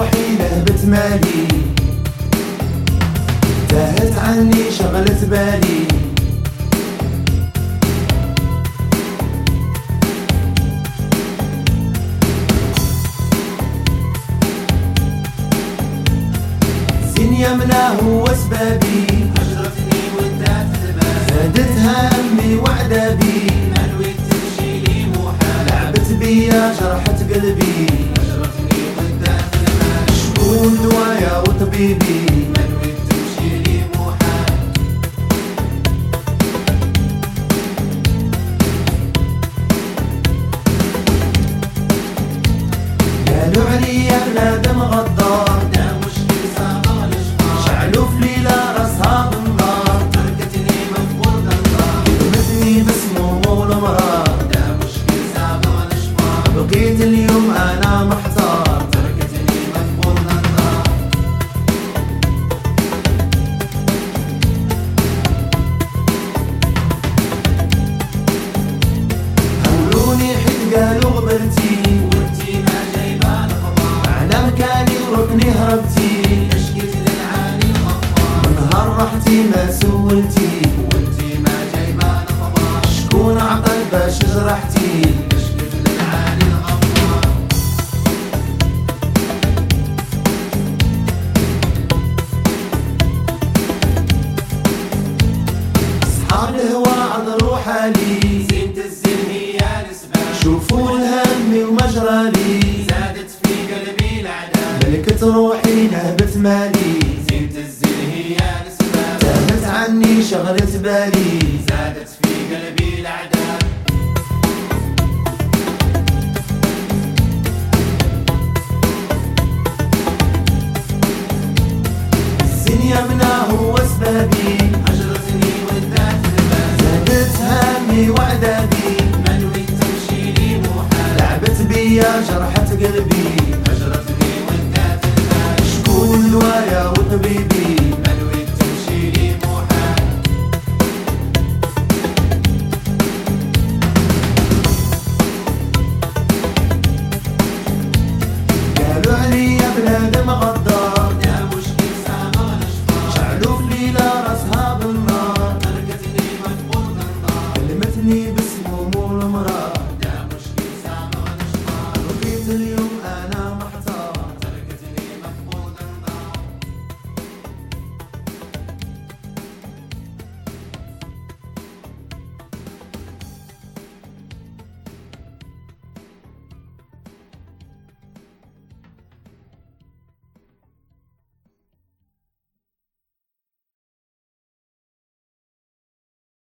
روحي نهبت مالي، تاهت عني شغلت بالي. زين يمنا هو سبابي، هجرتني ودات ذبابي، زادتها امي وعذابي، منوي تمشي لي محال، لعبت بيا جرحت قلبي. هجرتني ودات ذبابي، شكون دوايا وطبيبي، منوي تمشي لي محال. قالوا عليا بنادم غدار، دا مشكل صاغر الاشبار، شعلوا في ليلة راسها بالنار، تركتني مفقود الدار، كلمتني باسمه والمرار. دا مشكل صاغر الاشبار، بقيت اليوم انا محتار، تركتني مفقود الدار. هولوني حيت قالوا غبرتي، وانتي ما جايبه الخبر، على مكاني وركني هربتي. اشكت للعالي الغفار، نهار رحتي ما سولتي، وانتي ما جايبه الخبر، شكون عقل باش جرحتي. اشكت للعالي الغفار. صحاب الهوى عذروا حالي، زينة الزين هي الاسباب، شوفوا الهم ومجرالي. زادت في قلبي العذاب، ملكت روحي نهبت مالي، زينة الزين هي الاسباب، تاهت عني شغلت بالي. زادت في قلبي العذاب. الزين يمنا هو سبابي، هجرتني ودات ذبابي، زادت همي وعذابي، منوي تمشي لي محال، لعبت بيا جرحت قلبي. هجرتني ودات ذبابي، شكون دوايا وطبيبي،